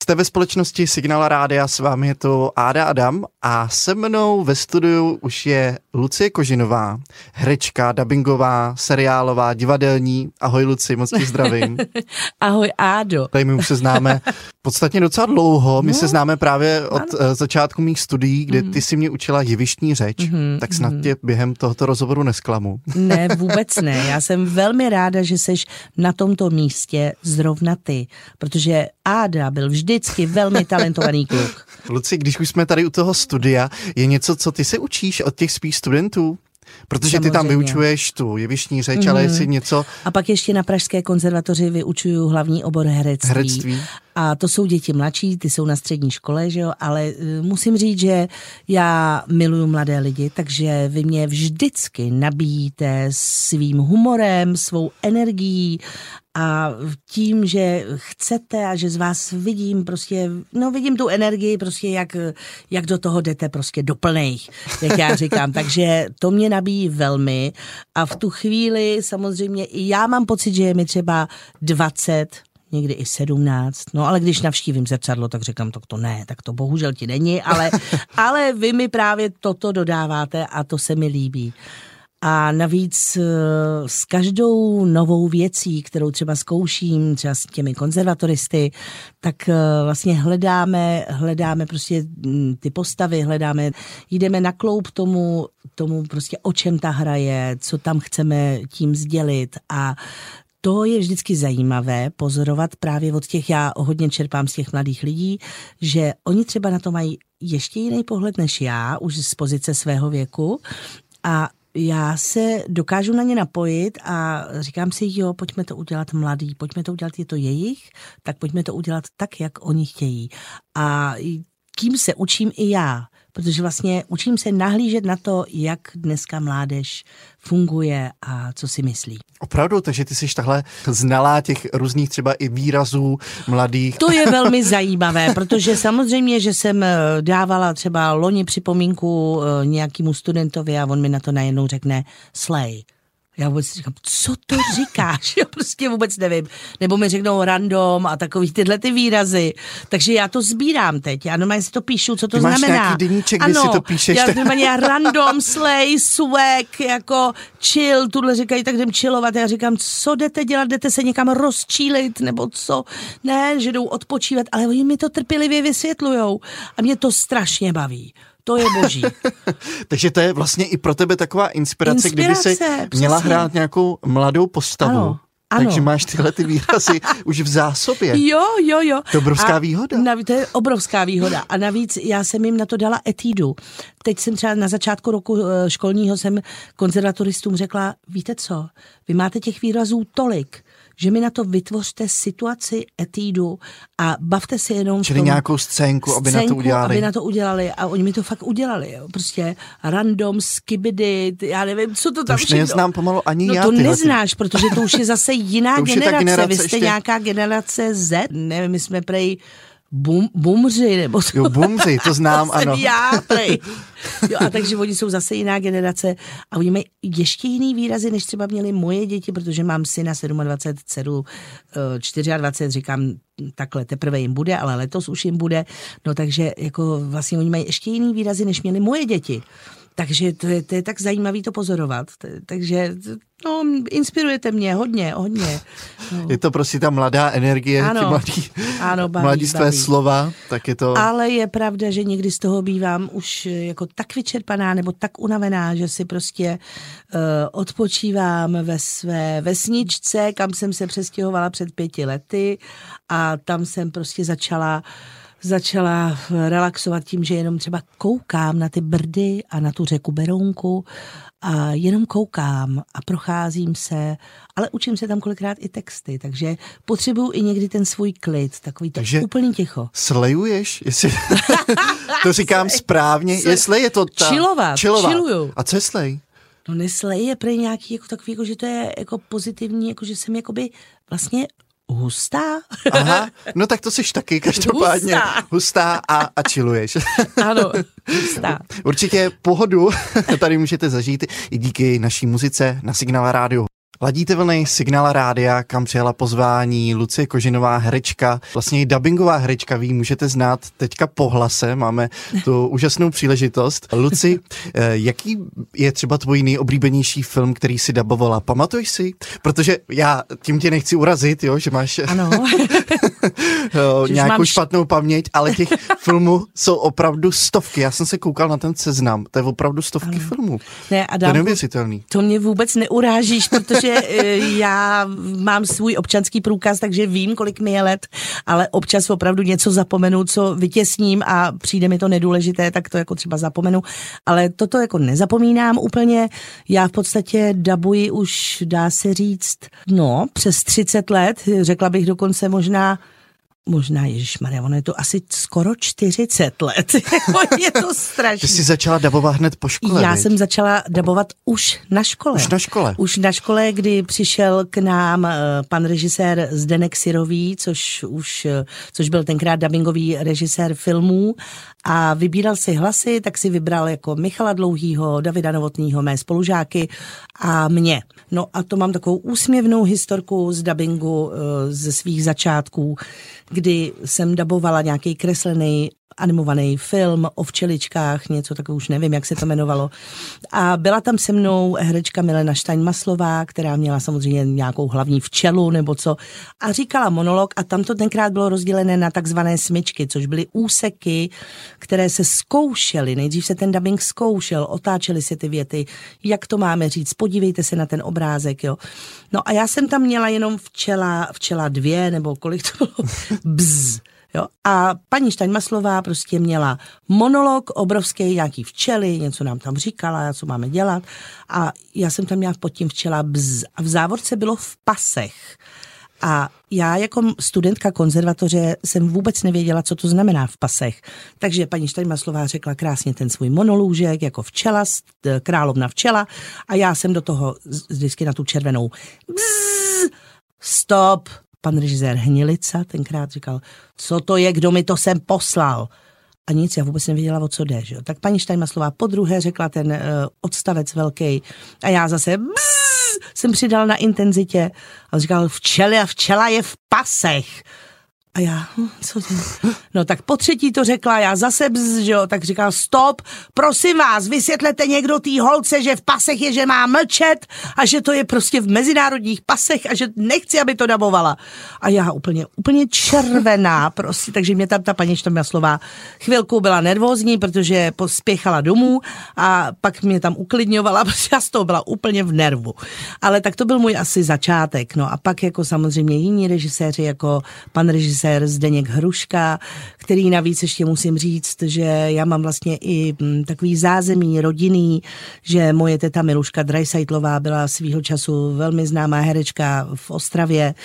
Jste ve společnosti Signál Rádia, s vámi je to Áda Adam a se mnou ve studiu už je Lucie Kožinová, herečka, dabingová, seriálová, divadelní. Ahoj Luci, moc tě zdravím. Ahoj Ádo. Tady my už se známe podstatně docela dlouho, my se známe právě od začátku mých studií, kde ty si mě učila jevištní řeč, tak snad tě během tohoto rozhovoru nesklamu. Ne, vůbec ne, já jsem velmi ráda, že seš na tomto místě zrovna ty, protože Áda byl vždycky velmi talentovaný kluk. Luci, když už jsme tady u toho studia, je něco, co ty se učíš od těch svých studentů? Protože ty tam vyučuješ tu jevištní řeč, ale jestli něco... A pak ještě na Pražské konzervatoři vyučuju hlavní obor herectví. A to jsou děti mladší, ty jsou na střední škole, že jo, ale musím říct, že já miluju mladé lidi, takže vy mě vždycky nabíjíte svým humorem, svou energií a tím, že chcete a že z vás vidím prostě, vidím tu energii prostě, jak do toho jdete prostě do plných, jak já říkám, takže to mě nabíjí velmi a v tu chvíli samozřejmě i já mám pocit, že je mi třeba 20, někdy i 17, ale když navštívím zrcadlo, tak říkám, tak to bohužel ti není, ale vy mi právě toto dodáváte a to se mi líbí. A navíc s každou novou věcí, kterou třeba zkouším, třeba s těmi konzervatoristy, tak vlastně hledáme prostě ty postavy, jdeme na kloub tomu prostě o čem ta hra je, co tam chceme tím sdělit a to je vždycky zajímavé pozorovat právě od těch, já hodně čerpám z těch mladých lidí, že oni třeba na to mají ještě jiný pohled než já, už z pozice svého věku a já se dokážu na ně napojit a říkám si, pojďme to udělat mladý, pojďme to udělat, je to jejich, tak pojďme to udělat tak, jak oni chtějí. A tím se učím i já, protože vlastně učím se nahlížet na to, jak dneska mládež funguje a co si myslí. Opravdu, takže ty jsi takhle znalá těch různých třeba i výrazů mladých. To je velmi zajímavé, protože samozřejmě, že jsem dávala třeba loni připomínku nějakému studentovi a on mi na to najednou řekne slay. Já vůbec říkám, co to říkáš? Já prostě vůbec nevím. Nebo mi řeknou random a takový tyhle ty výrazy. Takže já to sbírám teď. Já normálně si to píšu, co to znamená. Máš nějaký deníček, kde si to píšeš? Já normálně random, slay, swag, jako chill, tuhle říkají, tak jdem chillovat. Já říkám, co jdete dělat? Jdete se někam rozčílit, nebo co? Ne, že jdou odpočívat, ale oni mi to trpělivě vysvětlujou. A mě to strašně baví. To je boží. Takže to je vlastně i pro tebe taková inspirace kdyby si měla hrát nějakou mladou postavu. Ano. Takže máš tyhle ty výrazy už v zásobě. Jo. To je obrovská výhoda. To je obrovská výhoda. A navíc já jsem jim na to dala etídu. Teď jsem třeba na začátku roku školního jsem konzervatoristům řekla, víte co, vy máte těch výrazů tolik, že mi na to vytvořte situaci, etídu a bavte si jenom Čili nějakou scénku, aby na to udělali. A oni mi to fakt udělali. Jo. Prostě random, skibidi, já nevím, co to tam všechno. To už neznám pomalu ani já. To neznáš, protože to už je zase jiná generace. Vy jste ještě nějaká generace Z, nevím, my jsme prej bumři, nebo co? Jo, bumři, to znám, ano. Já, prej. Jo, a takže oni jsou zase jiná generace a oni mají ještě jiný výrazy, než třeba měli moje děti, protože mám syna 27, dceru 24, říkám takhle, teprve jim bude, ale letos už jim bude, takže jako vlastně oni mají ještě jiný výrazy, než měli moje děti. Takže to je tak zajímavý to pozorovat. Takže inspirujete mě hodně. No. Je to prostě ta mladá energie, mladí své slova, tak je to... Ale je pravda, že někdy z toho bývám už jako tak vyčerpaná nebo tak unavená, že si prostě odpočívám ve své vesničce, kam jsem se přestěhovala před 5 lety a tam jsem prostě začala relaxovat tím, že jenom třeba koukám na ty Brdy a na tu řeku Berounku a jenom koukám a procházím se, ale učím se tam kolikrát i texty, takže potřebuju i někdy ten svůj klid, takový to úplný ticho. Slejuješ? Jestli to říkám správně, jestli je to ta... Chilluju. A co je slej? No neslej je prý nějaký jako takový, jako, že to je jako pozitivní, jako že jsem jakoby vlastně hustá. Aha, no tak to jsi taky každopádně hustá a chilluješ. Ano, hustá. Určitě pohodu tady můžete zažít i díky naší muzice na Signál Rádiu. Ladíte vlny Signál rádia, kam přijala pozvání Lucie Kožinová, herečka, vlastně i dabingová herečka, vy můžete znát teďka po hlase, máme tu úžasnou příležitost. Luci, jaký je třeba tvůj nejoblíbenější film, který jsi dabovala? Pamatuješ si? Protože já tím tě nechci urazit, jo, že máš nějakou špatnou paměť, ale těch filmů jsou opravdu stovky. Já jsem se koukal na ten seznam, to je opravdu stovky filmů. Ne, Adam, to je neuvěřitelný. To mě vůbec neurážíš, protože já mám svůj občanský průkaz, takže vím, kolik mi je let, ale občas opravdu něco zapomenu, co vytěsním a přijde mi to nedůležité, tak to jako třeba zapomenu, ale toto jako nezapomínám úplně. Já v podstatě dabuji už, dá se říct, přes 30 let, řekla bych dokonce možná, ježišmarja, ono je to asi skoro 40 let. Je to strašné. Ty jsi začala dabovat hned po škole, Já jsem začala dabovat už na škole. Už na škole, kdy přišel k nám pan režisér Zdeněk Syrový, což byl tenkrát dabingový režisér filmů a vybíral si hlasy, tak si vybral jako Michala Dlouhýho, Davida Novotnýho, mé spolužáky a mě. No a to mám takovou úsměvnou historku z dabingu ze svých začátků, kdy jsem dabovala nějaký kreslený animovaný film o včeličkách, něco takového, už nevím, jak se to jmenovalo. A byla tam se mnou herečka Milena Štajnmaslová, která měla samozřejmě nějakou hlavní včelu nebo co. A říkala monolog a tam to tenkrát bylo rozdělené na takzvané smyčky, což byly úseky, které se zkoušely. Nejdřív se ten dabing zkoušel, otáčely se ty věty, jak to máme říct, podívejte se na ten obrázek, jo. No a já jsem tam měla jenom včela 2, nebo kolik to bylo, bzz. Jo? A paní Štajnmaslová prostě měla monolog obrovský, nějaký včely, něco nám tam říkala, co máme dělat a já jsem tam měla pod tím včela bzz a v závorce bylo v pasech. A já jako studentka konzervatoře jsem vůbec nevěděla, co to znamená v pasech. Takže paní Štajnmaslová řekla krásně ten svůj monolůžek jako včela, královna včela a já jsem do toho vždycky na tu červenou bzz, stop. Pan režisér Hnilica tenkrát říkal, co to je, kdo mi to sem poslal. A nic, já vůbec nevěděla, o co jde. Že? Tak paní Štajnmaslová podruhé řekla ten odstavec velký a já zase jsem přidala na intenzitě a říkal, včela je v pasech. A já, co to? No tak po třetí to řekla, já zase že jo, tak říkal, stop, prosím vás, vysvětlete někdo té holce, že v pasech je, že má mlčet a že to je prostě v mezinárodních pasech a že nechci, aby to dabovala. A já úplně červená prostě, takže mě tam ta paní Štajnmaslová chvilku byla nervózní, protože pospěchala domů a pak mě tam uklidňovala, protože já z toho byla úplně v nervu. Ale tak to byl můj asi začátek, no a pak jako samozřejmě jiní režiséři, jako pan režisér Zdeněk Hruška, který navíc ještě musím říct, že já mám vlastně i takový zázemí rodinný, že moje teta Miluška Drajsajtlová byla svýho času velmi známá herečka v Ostravě.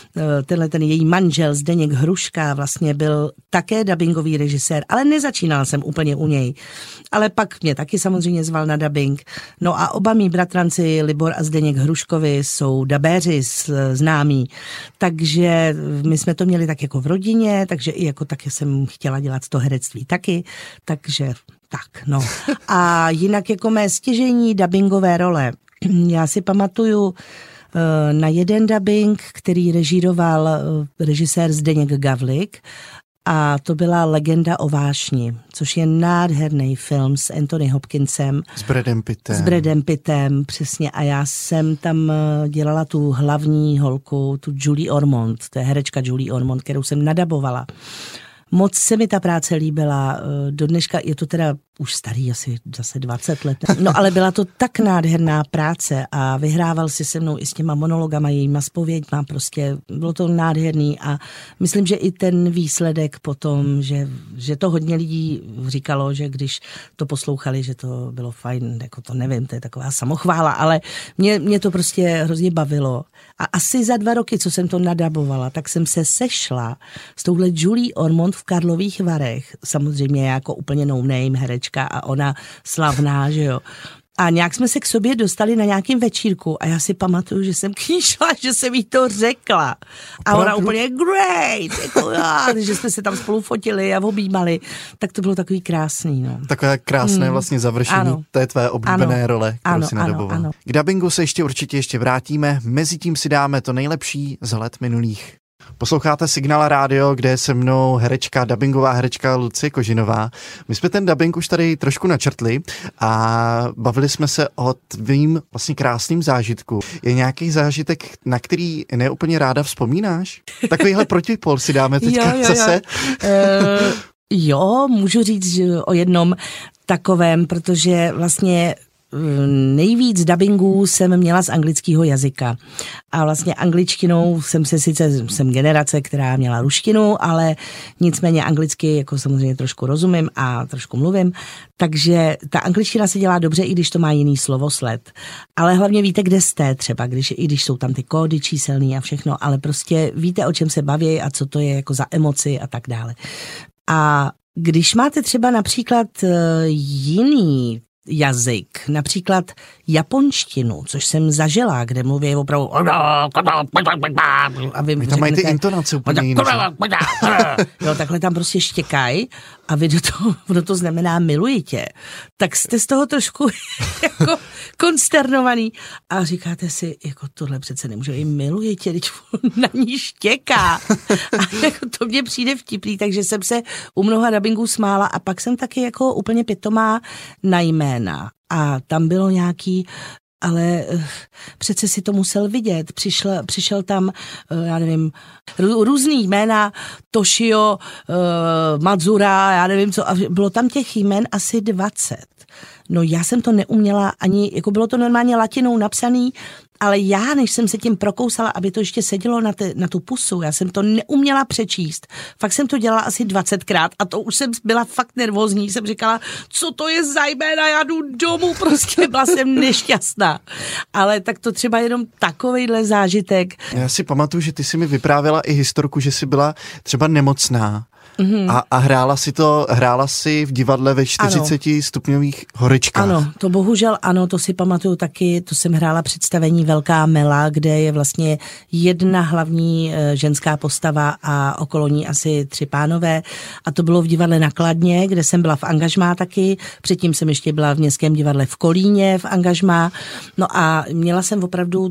Ten její manžel Zdeněk Hruška vlastně byl také dabingový režisér, ale nezačínala jsem úplně u něj. Ale pak mě taky samozřejmě zval na dabing. No a oba mý bratranci Libor a Zdeněk Hruškovi jsou dabéři známí. Takže my jsme to měli tak jako v rodině, takže i jako taky jsem chtěla dělat to herectví taky, takže tak, no. A jinak jako mé stěžení dabingové role. Já si pamatuju na jeden dabing, který režíroval režisér Zdeněk Gavlik a to byla Legenda o vášni, což je nádherný film s Anthony Hopkinsem. S Bradem Pittem, přesně. A já jsem tam dělala tu hlavní holku, tu Julie Ormond, to je herečka Julie Ormond, kterou jsem nadabovala. Moc se mi ta práce líbila, do dneška je to teda už starý, asi zase 20 let. No ale byla to tak nádherná práce a vyhrával si se mnou i s těma monologama, jejíma zpověďma, prostě bylo to nádherný a myslím, že i ten výsledek potom, že to hodně lidí říkalo, že když to poslouchali, že to bylo fajn, jako to nevím, to je taková samochvála, ale mě to prostě hrozně bavilo. A asi za 2 roky, co jsem to nadabovala, tak jsem se sešla s touhle Julie Ormond v Karlových Varech, samozřejmě jako úplně no name herečka a ona slavná, že jo. A nějak jsme se k sobě dostali na nějakým večírku a já si pamatuju, že jsem k ní šla, že jsem jí to řekla. A ona úplně great, jako já, že jsme se tam spolu fotili a objímali. Tak to bylo takový krásný. No. Takové krásné vlastně završení té tvé oblíbené role, kterou si nadoboval. K dabingu se ještě vrátíme, mezitím si dáme to nejlepší z let minulých. Posloucháte Signál rádio, kde je se mnou herečka, dabingová herečka Lucie Kožinová. My jsme ten dabing už tady trošku načrtli a bavili jsme se o tvým vlastně krásným zážitku. Je nějaký zážitek, na který neúplně ráda vzpomínáš? Takovýhle protipol si dáme teďka zase. Jo, můžu říct o jednom takovém, protože vlastně nejvíc dabingů jsem měla z anglického jazyka. A vlastně angličtinou jsem generace, která měla ruštinu, ale nicméně anglicky jako samozřejmě trošku rozumím a trošku mluvím. Takže ta angličtina se dělá dobře, i když to má jiný slovosled. Ale hlavně víte, kde jste třeba, i když jsou tam ty kódy číselný a všechno, ale prostě víte, o čem se baví a co to je jako za emoci a tak dále. A když máte třeba například jiný jazyk, například japonštinu, což jsem zažila, kde mluví opravdu a vy tam mají ty intonace úplně jiné. Jo, takhle tam prostě štěkají a vy do to znamená miluji tě. Tak jste z toho trošku jako konsternovaný a říkáte si, jako tohle přece nemůže i miluji tě, když na ní štěká. A jako to mně přijde vtipný, takže jsem se u mnoha dabingů smála a pak jsem taky jako úplně pitomá na jména. A tam bylo nějaký, ale přece si to musel vidět. Přišel tam, já nevím, různý jména, Toshio, Mazura, já nevím co, a bylo tam těch jmén asi 20. No já jsem to neuměla ani, jako bylo to normálně latinou napsaný, ale já, než jsem se tím prokousala, aby to ještě sedělo na tu pusu, já jsem to neuměla přečíst. Fakt jsem to dělala asi 20krát a to už jsem byla fakt nervózní. Jsem říkala, co to je za jména, já jdu domů, prostě byla jsem nešťastná. Ale tak to třeba jenom takovejhle zážitek. Já si pamatuju, že ty si mi vyprávěla i historku, že jsi byla třeba nemocná. A hrála si v divadle ve 40 stupňových horečkách. Ano, to bohužel ano, to si pamatuju taky, to jsem hrála představení Velká Mela, kde je vlastně jedna hlavní ženská postava a okolo ní asi 3 pánové a to bylo v divadle na Kladně, kde jsem byla v angažmá taky, předtím jsem ještě byla v Městském divadle v Kolíně v angažmá, no a měla jsem opravdu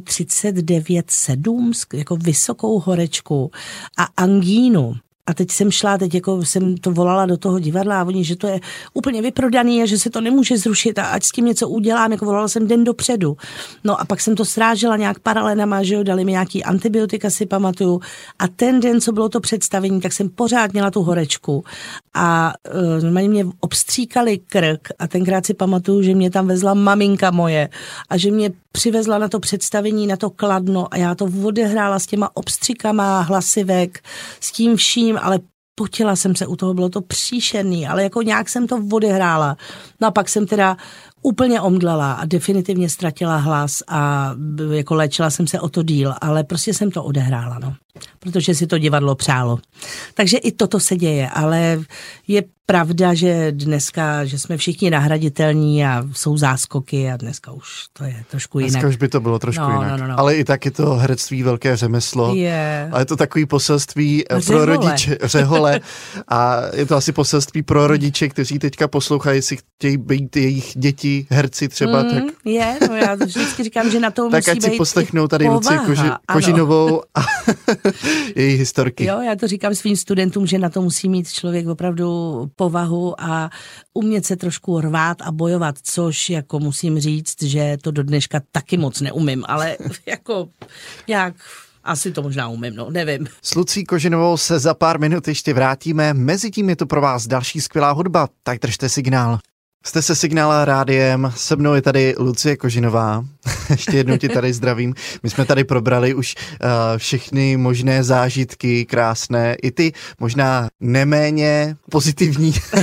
39,7, jako vysokou horečku a angínu. A teď jsem to volala do toho divadla a oni, že to je úplně vyprodaný a že se to nemůže zrušit a ať s tím něco udělám, jako volala jsem den dopředu. No a pak jsem to srážela nějak paralenama, že jo, dali mi nějaký antibiotika, si pamatuju. A ten den, co bylo to představení, tak jsem pořád měla tu horečku. A normálně mě obstříkali krk a tenkrát si pamatuju, že mě tam vezla maminka moje a že mě přivezla na to představení, na to Kladno a já to odehrála s těma obstřikama, hlasivek, s tím vším, ale potila jsem se u toho, bylo to příšerný, ale jako nějak jsem to odehrála. No a pak jsem teda úplně omdlela a definitivně ztratila hlas a jako léčila jsem se o to díl, ale prostě jsem to odehrála, no. Protože si to divadlo přálo. Takže i toto se děje, ale je pravda, že dneska, že jsme všichni nahraditelní a jsou záskoky a dneska už to je trošku jinak. Dneska už by to bylo trošku jinak. No. Ale i tak je to herectví velké řemeslo. Yeah. A je to takový poselství pro rodiče, řehole. A je to asi poselství pro rodiče, kteří teďka poslouchají, jestli chtějí být jejich děti, herci třeba. Tak... No já to vždycky říkám, že na to musí být tak ať si poslechnou tady Lucii Kožinovou a její historky. Jo, já to říkám svým studentům, že na to musí mít člověk opravdu povahu a umět se trošku rvát a bojovat, což jako musím říct, že to do dneška taky moc neumím, ale jako jak... Asi to možná umím, no, nevím. S Lucí Kožinovou se za pár minut ještě vrátíme, mezitím je to pro vás další skvělá hudba, tak držte signál. Jste se Signál rádiem, se mnou je tady Lucie Kožinová, ještě jednou ti tady zdravím. My jsme tady probrali už všechny možné zážitky krásné, i ty možná neméně pozitivní.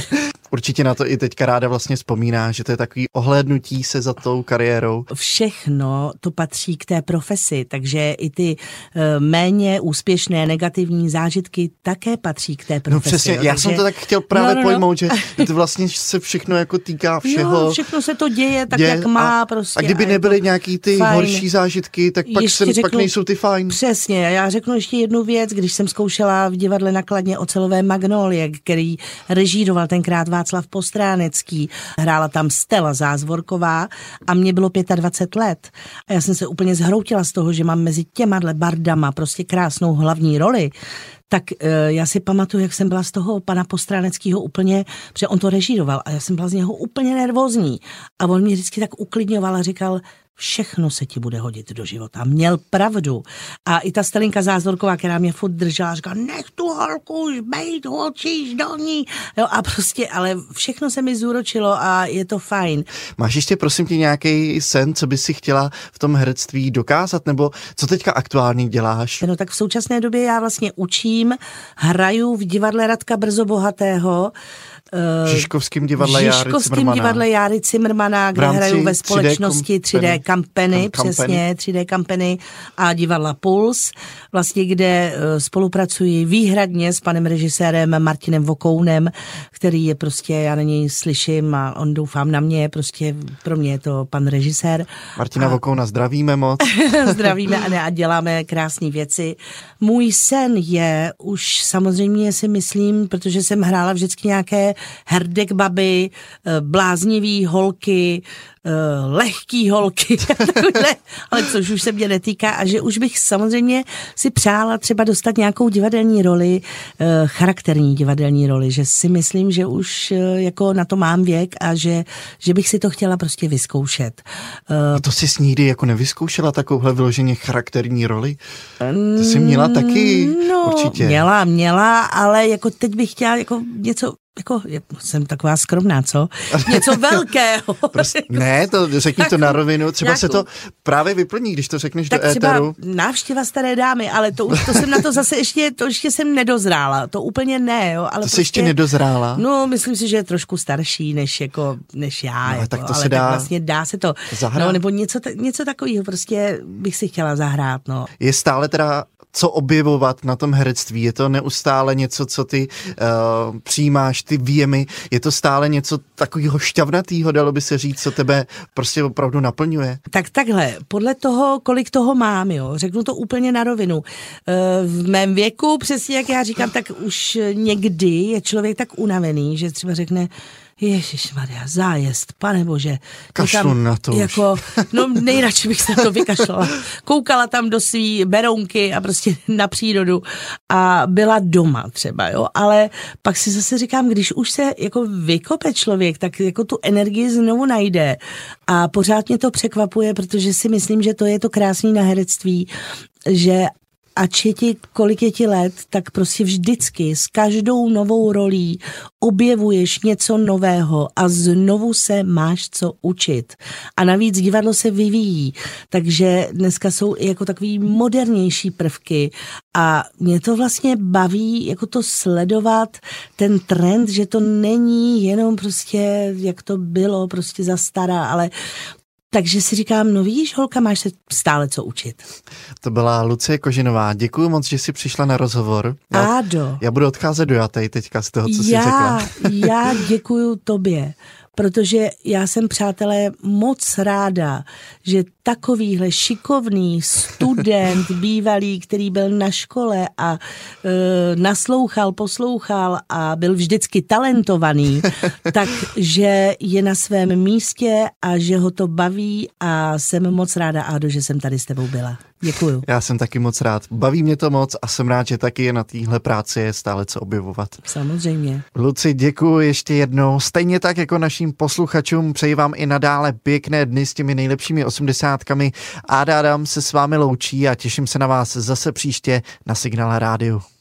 Určitě na to i teďka ráda vlastně vzpomíná, že to je takový ohlédnutí se za tou kariérou. Všechno to patří k té profesi, takže i ty méně úspěšné negativní zážitky také patří k té profesi. No přesně, já takže... jsem to tak chtěl právě pojmout, že to vlastně se všechno jako týká všeho. Jo, všechno se to děje tak, jak má prostě. A kdyby nebyly nějaký ty horší zážitky, tak pak nejsou ty fajn. Přesně, já řeknu ještě jednu věc, když jsem zkoušela v divadle na Kladně Ocelové Magnolie, který režíroval tenkrát Václav Postránecký, hrála tam Stella Zázvorková a mně bylo 25 let. A já jsem se úplně zhroutila z toho, že mám mezi těma bardama prostě krásnou hlavní roli. Tak já si pamatuju, jak jsem byla z toho pana Postráneckého úplně, protože on to režíroval a já jsem byla z něho úplně nervózní. A on mě vždycky tak uklidňoval a říkal, všechno se ti bude hodit do života. Měl pravdu. A i ta Stelinka Zázvorková, která mě furt držela, říkala, nech tu holku už bejt, holčíš do ní. Jo, a prostě, ale všechno se mi zúročilo a je to fajn. Máš ještě prosím tě nějaký sen, co bys si chtěla v tom herectví dokázat, nebo co teďka aktuálně děláš? No tak v současné době já vlastně učím, hraju v divadle Radka Brzobohatého, Žižkovským divadle Járy Cimrmana, kde hraju ve společnosti 3D Kampeny, přesně 3D Kampeny a divadla Puls, vlastně kde spolupracuji výhradně s panem režisérem Martinem Vokounem, který je prostě, já na něj slyším a on doufám na mě, prostě pro mě je to pan režisér. Martina Vokouna zdravíme moc. Zdravíme a děláme krásné věci. Můj sen je, už samozřejmě si myslím, protože jsem hrála vždycky nějaké herdek baby, bláznivý holky, lehký holky, ale což už se mě netýká a že už bych samozřejmě si přála třeba dostat nějakou divadelní roli, charakterní divadelní roli, že si myslím, že už jako na to mám věk a že bych si to chtěla prostě vyzkoušet. A to jsi nikdy jako nevyzkoušela takovouhle vyloženě charakterní roli? To jsi měla taky určitě. Měla, ale jako teď bych chtěla jako něco jako jsem taková skromná, co? Něco velkého. Ne, to řekni to na rovinu, třeba se to právě vyplní, když to řekneš tak do éteru. Třeba návštěva staré dámy, ale to jsem na to zase ještě jsem nedozrála, to úplně ne, jo. Ale to jsi ještě nedozrála? No, myslím si, že je trošku starší, než já. No, jako, tak to ale se dá. Tak vlastně dá se to zahrát. No, nebo něco takového prostě bych si chtěla zahrát, no. Je stále teda co objevovat na tom herectví? Je to neustále něco, co ty přijímáš, ty výjemy? Je to stále něco takového šťavnatýho, dalo by se říct, co tebe prostě opravdu naplňuje? Tak takhle, podle toho, kolik toho mám, jo, řeknu to úplně na rovinu. V mém věku, přesně jak já říkám, tak už někdy je člověk tak unavený, že třeba řekne, Ježišmarja, zájezd, pane bože. Kašlu na to jako, no nejradši bych se na to vykašlala. Koukala tam do svý berounky a prostě na přírodu a byla doma třeba, jo. Ale pak si zase říkám, když už se jako vykope člověk, tak jako tu energii znovu najde. A pořád mě to překvapuje, protože si myslím, že to je to krásný na herectví, že ač je ti, kolik je ti let, tak prostě vždycky s každou novou rolí objevuješ něco nového a znovu se máš co učit. A navíc divadlo se vyvíjí, takže dneska jsou i jako takový modernější prvky a mě to vlastně baví jako to sledovat, ten trend, že to není jenom prostě, jak to bylo prostě za stará, ale takže si říkám, no vidíš, holka, máš se stále co učit. To byla Lucie Kožinová. Děkuju moc, že jsi přišla na rozhovor. Já budu odcházet do Jatej teďka z toho, co jsi řekla. Já děkuju tobě, protože já jsem, přátelé, moc ráda, že takovýhle šikovný student bývalý, který byl na škole a poslouchal a byl vždycky talentovaný, takže je na svém místě a že ho to baví a jsem moc ráda, Ádo, že jsem tady s tebou byla. Děkuju. Já jsem taky moc rád. Baví mě to moc a jsem rád, že taky je na téhle práci je stále co objevovat. Samozřejmě. Luci, děkuju ještě jednou. Stejně tak jako našim posluchačům přeji vám i nadále pěkné dny s těmi nejlepšími 80kami. Áda Adam se s vámi loučí a těším se na vás zase příště na Signál Rádiu.